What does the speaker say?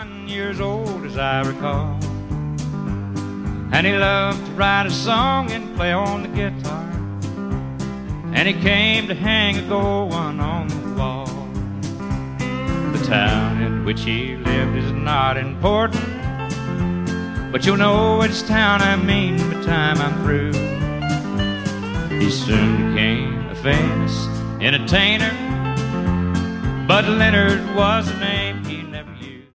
21 years old as I recall, and he loved to write a song and play on the guitar, and he came to hang a gold one on the wall. The town in which he lived is not important, but you'll know which town I mean by the time I'm through. He soon became a famous entertainer, Bud Leonard was the name.